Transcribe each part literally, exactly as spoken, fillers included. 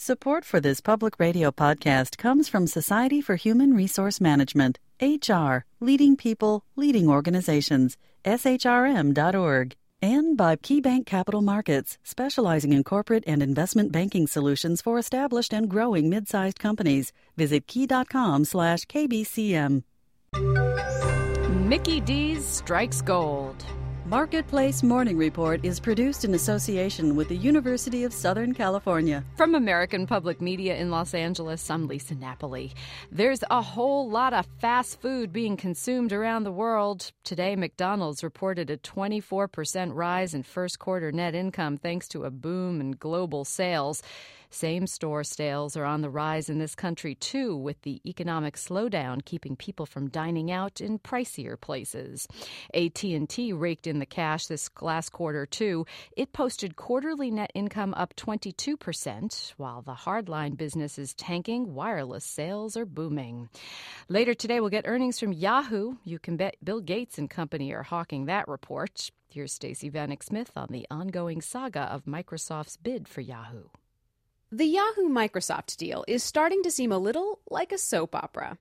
Support for this public radio podcast comes from Society for Human Resource Management, H R, leading people, leading organizations, S H R M dot org, and by KeyBank Capital Markets, specializing in corporate and investment banking solutions for established and growing mid-sized companies. Visit key.com slash KBCM. Mickey D's Strikes Gold. Marketplace Morning Report is produced in association with the University of Southern California. From American Public Media in Los Angeles, I'm Lisa Napoli. There's a whole lot of fast food being consumed around the world. Today, McDonald's reported a twenty-four percent rise in first quarter net income thanks to a boom in global sales. Same-store sales are on the rise in this country, too, with the economic slowdown keeping people from dining out in pricier places. A T and T raked in the cash this last quarter, too. It posted quarterly net income up twenty-two percent. While the hardline business is tanking, wireless sales are booming. Later today, we'll get earnings from Yahoo. You can bet Bill Gates and company are hawking that report. Here's Stacey Vanek Smith on the ongoing saga of Microsoft's bid for Yahoo. The Yahoo-Microsoft deal is starting to seem a little like a soap opera.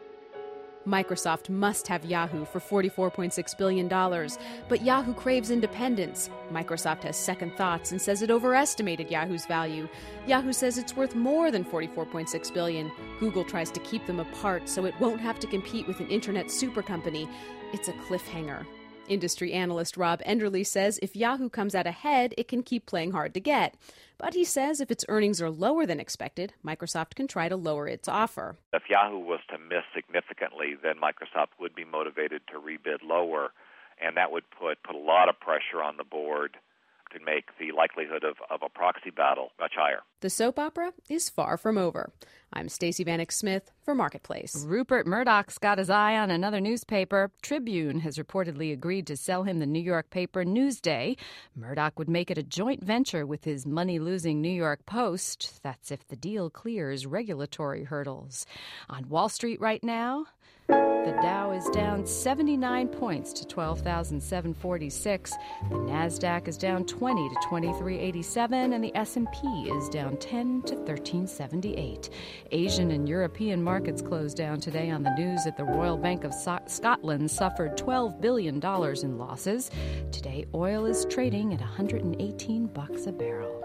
Microsoft must have Yahoo for forty-four point six billion dollars, but Yahoo craves independence. Microsoft has second thoughts and says it overestimated Yahoo's value. Yahoo says it's worth more than forty-four point six billion dollars. Google tries to keep them apart so it won't have to compete with an internet super company. It's a cliffhanger. Industry analyst Rob Enderle says if Yahoo comes out ahead, it can keep playing hard to get. But he says if its earnings are lower than expected, Microsoft can try to lower its offer. If Yahoo was to miss significantly, then Microsoft would be motivated to rebid lower, and that would put, put a lot of pressure on the board to make the likelihood of, of a proxy battle much higher. The soap opera is far from over. I'm Stacey Vanek Smith for Marketplace. Rupert Murdoch's got his eye on another newspaper. Tribune has reportedly agreed to sell him the New York paper Newsday. Murdoch would make it a joint venture with his money-losing New York Post. That's if the deal clears regulatory hurdles. On Wall Street right now, the Dow is down seventy-nine points to twelve thousand seven hundred forty-six. The Nasdaq is down twenty to twenty-three eighty-seven, and the S and P is down ten to thirteen seventy-eight. Asian and European markets closed down today on the news that the Royal Bank of so- Scotland suffered twelve billion dollars in losses. Today, oil is trading at one hundred eighteen bucks a barrel.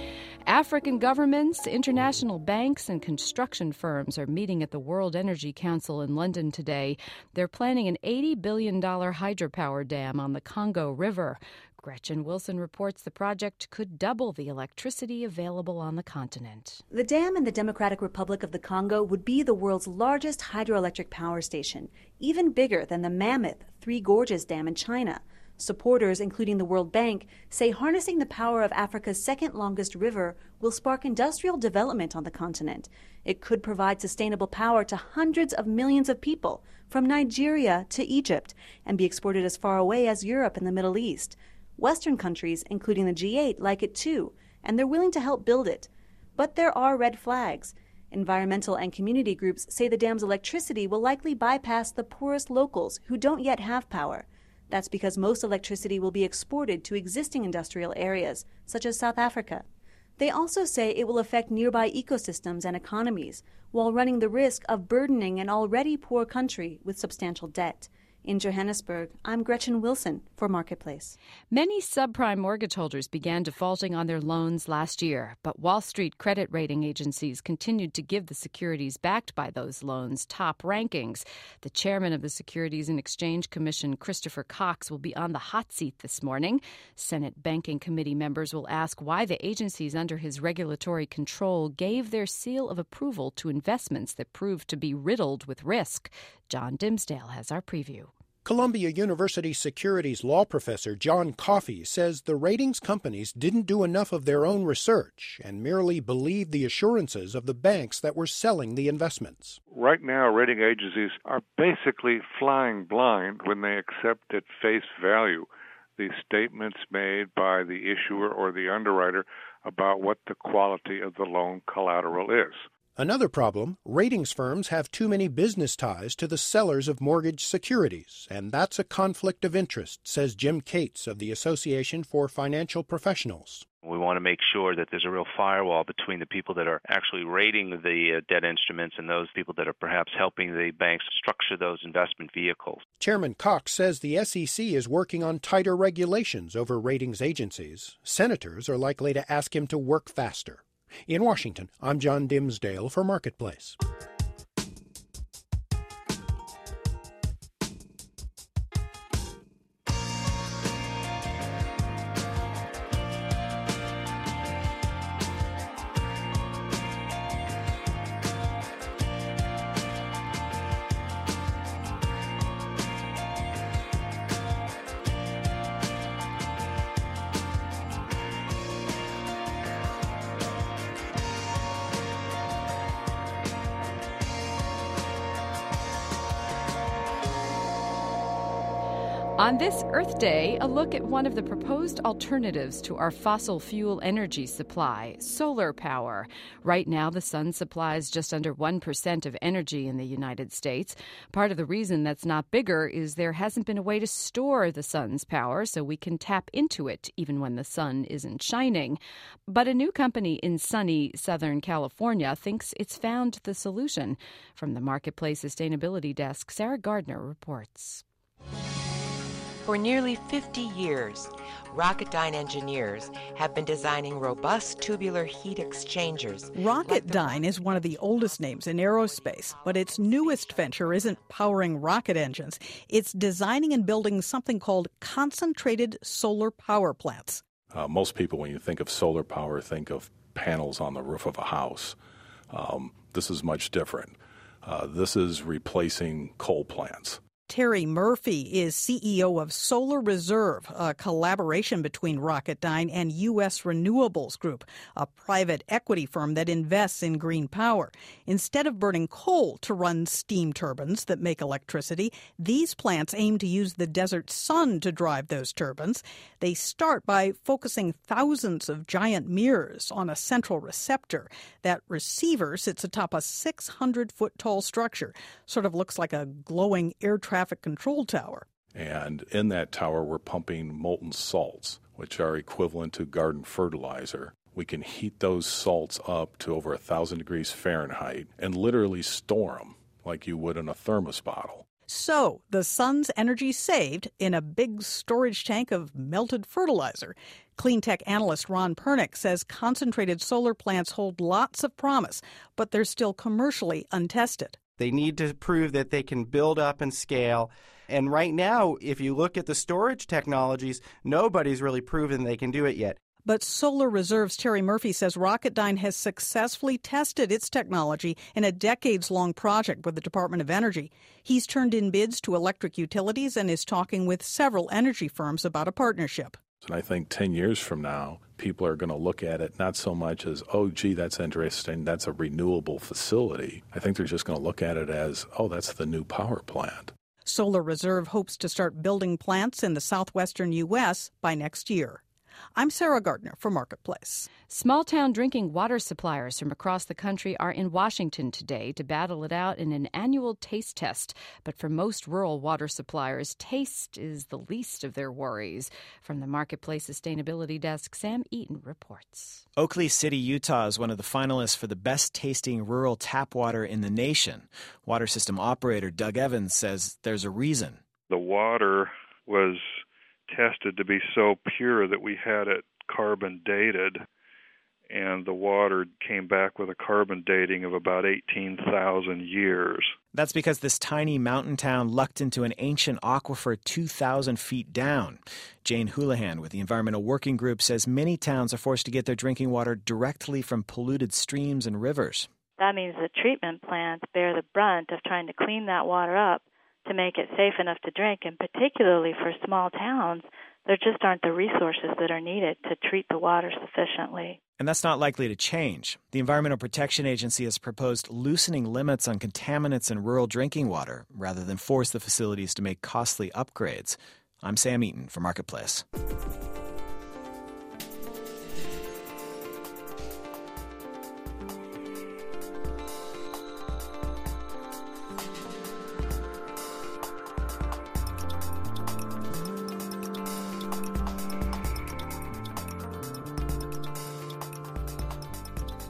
African governments, international banks, and construction firms are meeting at the World Energy Council in London today. They're planning an eighty billion dollars hydropower dam on the Congo River. Gretchen Wilson reports the project could double the electricity available on the continent. The dam in the Democratic Republic of the Congo would be the world's largest hydroelectric power station, even bigger than the mammoth Three Gorges Dam in China. Supporters, including the World Bank, say harnessing the power of Africa's second-longest river will spark industrial development on the continent. It could provide sustainable power to hundreds of millions of people, from Nigeria to Egypt, and be exported as far away as Europe and the Middle East. Western countries, including the G eight, like it too, and they're willing to help build it. But there are red flags. Environmental and community groups say the dam's electricity will likely bypass the poorest locals who don't yet have power. That's because most electricity will be exported to existing industrial areas, such as South Africa. They also say it will affect nearby ecosystems and economies, while running the risk of burdening an already poor country with substantial debt. In Johannesburg, I'm Gretchen Wilson for Marketplace. Many subprime mortgage holders began defaulting on their loans last year, but Wall Street credit rating agencies continued to give the securities backed by those loans top rankings. The chairman of the Securities and Exchange Commission, Christopher Cox, will be on the hot seat this morning. Senate Banking Committee members will ask why the agencies under his regulatory control gave their seal of approval to investments that proved to be riddled with risk. John Dimsdale has our preview. Columbia University securities law professor John Coffey says the ratings companies didn't do enough of their own research and merely believed the assurances of the banks that were selling the investments. Right now, rating agencies are basically flying blind when they accept at face value the statements made by the issuer or the underwriter about what the quality of the loan collateral is. Another problem, ratings firms have too many business ties to the sellers of mortgage securities, and that's a conflict of interest, says Jim Cates of the Association for Financial Professionals. We want to make sure that there's a real firewall between the people that are actually rating the uh, debt instruments and those people that are perhaps helping the banks structure those investment vehicles. Chairman Cox says the S E C is working on tighter regulations over ratings agencies. Senators are likely to ask him to work faster. In Washington, I'm John Dimsdale for Marketplace. On this Earth Day, a look at one of the proposed alternatives to our fossil fuel energy supply, solar power. Right now, the sun supplies just under one percent of energy in the United States. Part of the reason that's not bigger is there hasn't been a way to store the sun's power so we can tap into it even when the sun isn't shining. But a new company in sunny Southern California thinks it's found the solution. From the Marketplace Sustainability Desk, Sarah Gardner reports. For nearly fifty years, Rocketdyne engineers have been designing robust tubular heat exchangers. Rocketdyne is one of the oldest names in aerospace, but its newest venture isn't powering rocket engines. It's designing and building something called concentrated solar power plants. Uh, most people, when you think of solar power, think of panels on the roof of a house. Um, this is much different. Uh, this is replacing coal plants. Terry Murphy is C E O of Solar Reserve, a collaboration between Rocketdyne and U S Renewables Group, a private equity firm that invests in green power. Instead of burning coal to run steam turbines that make electricity, these plants aim to use the desert sun to drive those turbines. They start by focusing thousands of giant mirrors on a central receptor. That receiver sits atop a six hundred foot tall structure, sort of looks like a glowing air traffic traffic control tower. And in that tower, we're pumping molten salts, which are equivalent to garden fertilizer. We can heat those salts up to over one thousand degrees Fahrenheit and literally store them like you would in a thermos bottle. So the sun's energy saved in a big storage tank of melted fertilizer. Cleantech analyst Ron Pernick says concentrated solar plants hold lots of promise, but they're still commercially untested. They need to prove that they can build up and scale. And right now, if you look at the storage technologies, nobody's really proven they can do it yet. But Solar Reserve's Terry Murphy says Rocketdyne has successfully tested its technology in a decades-long project with the Department of Energy. He's turned in bids to electric utilities and is talking with several energy firms about a partnership. And I think ten years from now, people are going to look at it not so much as, oh, gee, that's interesting, that's a renewable facility. I think they're just going to look at it as, oh, that's the new power plant. Solar Reserve hopes to start building plants in the southwestern U S by next year. I'm Sarah Gardner for Marketplace. Small-town drinking water suppliers from across the country are in Washington today to battle it out in an annual taste test. But for most rural water suppliers, taste is the least of their worries. From the Marketplace Sustainability Desk, Sam Eaton reports. Oakley City, Utah is one of the finalists for the best-tasting rural tap water in the nation. Water system operator Doug Evans says there's a reason. The water was tested to be so pure that we had it carbon dated, and the water came back with a carbon dating of about eighteen thousand years. That's because this tiny mountain town lucked into an ancient aquifer two thousand feet down. Jane Houlihan with the Environmental Working Group says many towns are forced to get their drinking water directly from polluted streams and rivers. That means the treatment plants bear the brunt of trying to clean that water up to make it safe enough to drink, and particularly for small towns, there just aren't the resources that are needed to treat the water sufficiently. And that's not likely to change. The Environmental Protection Agency has proposed loosening limits on contaminants in rural drinking water rather than force the facilities to make costly upgrades. I'm Sam Eaton for Marketplace.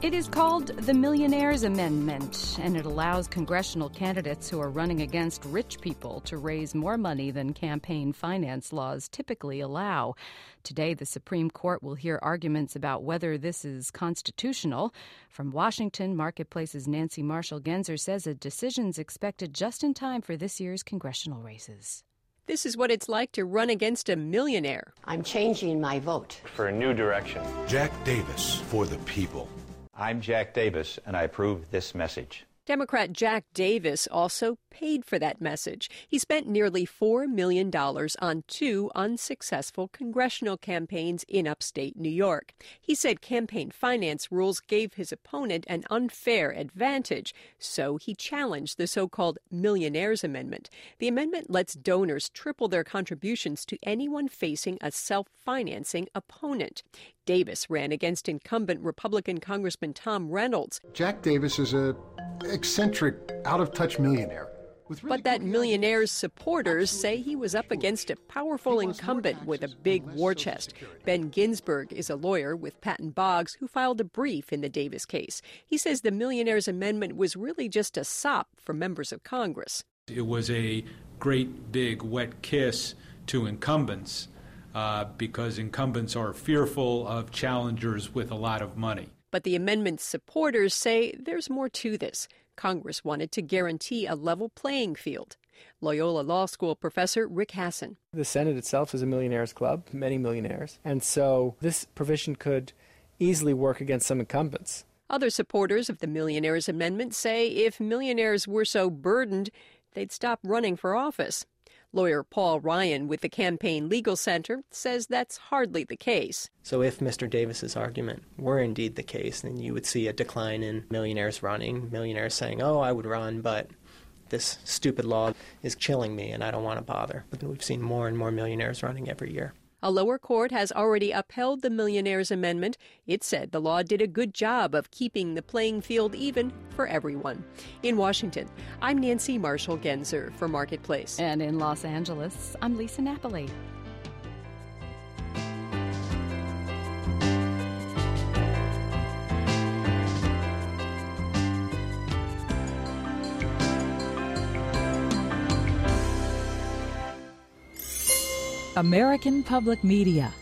It is called the Millionaire's Amendment, and it allows congressional candidates who are running against rich people to raise more money than campaign finance laws typically allow. Today, the Supreme Court will hear arguments about whether this is constitutional. From Washington, Marketplace's Nancy Marshall-Genzer says a decision's expected just in time for this year's congressional races. This is what it's like to run against a millionaire. I'm changing my vote. For a new direction. Jack Davis, for the people. I'm Jack Davis, and I approve this message. Democrat Jack Davis also paid for that message. He spent nearly four million dollars on two unsuccessful congressional campaigns in upstate New York. He said campaign finance rules gave his opponent an unfair advantage, so he challenged the so-called Millionaire's Amendment. The amendment lets donors triple their contributions to anyone facing a self-financing opponent. Davis ran against incumbent Republican Congressman Tom Reynolds. Jack Davis is a eccentric, out-of-touch millionaire. Really but that millionaire's supporters say he was up against a powerful incumbent with a big war chest. Ben Ginsberg is a lawyer with Patton Boggs who filed a brief in the Davis case. He says the Millionaire's Amendment was really just a sop for members of Congress. It was a great big wet kiss to incumbents uh, because incumbents are fearful of challengers with a lot of money. But the amendment's supporters say there's more to this. Congress wanted to guarantee a level playing field. Loyola Law School professor Rick Hasson. The Senate itself is a millionaires club, many millionaires, and so this provision could easily work against some incumbents. Other supporters of the Millionaire's Amendment say if millionaires were so burdened, they'd stop running for office. Lawyer Paul Ryan with the Campaign Legal Center says that's hardly the case. So if Mister Davis's argument were indeed the case, then you would see a decline in millionaires running, millionaires saying, oh, I would run, but this stupid law is chilling me and I don't want to bother. But we've seen more and more millionaires running every year. A lower court has already upheld the Millionaire's Amendment. It said the law did a good job of keeping the playing field even for everyone. In Washington, I'm Nancy Marshall-Genzer for Marketplace. And in Los Angeles, I'm Lisa Napoli. American Public Media.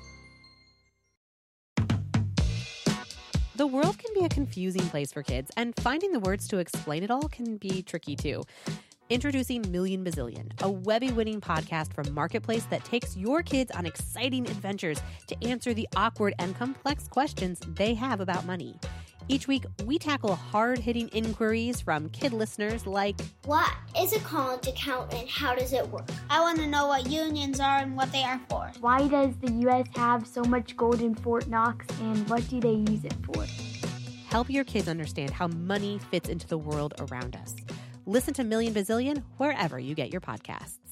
The world can be a confusing place for kids, and finding the words to explain it all can be tricky too. Introducing Million Bazillion, a Webby-winning podcast from Marketplace that takes your kids on exciting adventures to answer the awkward and complex questions they have about money. Each week, we tackle hard-hitting inquiries from kid listeners like, what is a college account and how does it work? I want to know what unions are and what they are for. Why does the U S have so much gold in Fort Knox and what do they use it for? Help your kids understand how money fits into the world around us. Listen to Million Bazillion wherever you get your podcasts.